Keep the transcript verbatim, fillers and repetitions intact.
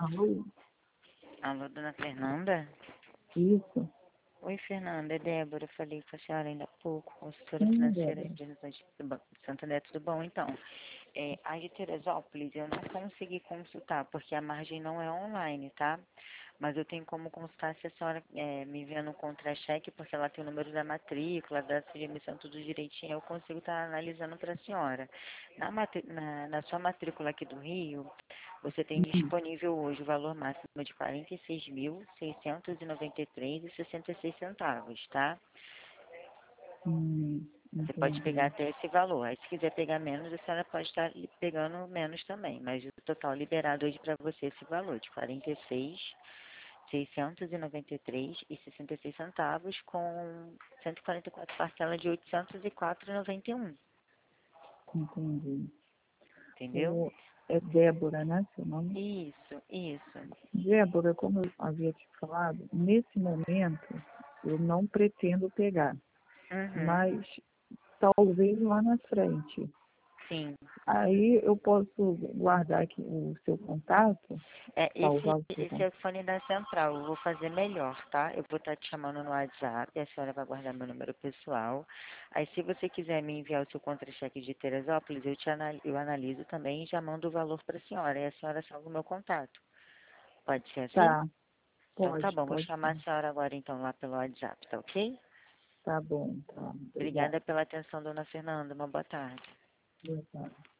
Alô? Alô, dona Fernanda? Isso? Oi, Fernanda, é Débora. Eu falei com a senhora ainda há pouco, consultora Sim, financeira Débora. de Horizonte do Banco de Santander. Tudo bom, então? É, a de Teresópolis eu não consegui consultar, porque a margem não é online, tá? Mas eu tenho como consultar se a senhora é, me enviando um contra-cheque, porque ela tem o número da matrícula, a data de emissão, tudo direitinho, eu consigo estar analisando para a senhora. Na, matri- na, na sua matrícula aqui do Rio, você tem Hum, disponível hoje o valor máximo de quarenta e seis mil, seiscentos e noventa e três reais e sessenta e seis centavos, tá? hum, Você pode pegar entendi. até esse valor. Aí, se quiser pegar menos, a senhora pode estar li- pegando menos também. Mas o total liberado hoje para você é esse valor de quarenta e seis mil, seiscentos e noventa e três reais e sessenta e seis centavos com cento e quarenta e quatro parcelas de oitocentos e quatro reais e noventa e um. Entendi. Entendeu? O, é Débora, né, seu nome? Isso, isso. Débora, como eu havia te falado, nesse momento eu não pretendo pegar, Uhum. mas talvez lá na frente. Sim. Aí eu posso guardar aqui o seu contato, É, esse, salvar o seu esse é contato. o fone da central. Eu vou fazer melhor, tá? Eu vou estar te chamando no WhatsApp, a senhora vai guardar meu número pessoal. Aí, se você quiser me enviar o seu contra-cheque de Teresópolis, eu, te anal eu analiso também e já mando o valor para a senhora. E a senhora salva o meu contato. Pode ser assim? Tá, Então, tá pode, bom. Vou pode chamar a sim. senhora agora, então, lá pelo WhatsApp, tá ok? Tá bom, tá. Obrigada. Obrigada pela atenção, dona Fernanda. Uma boa tarde. Boa tarde.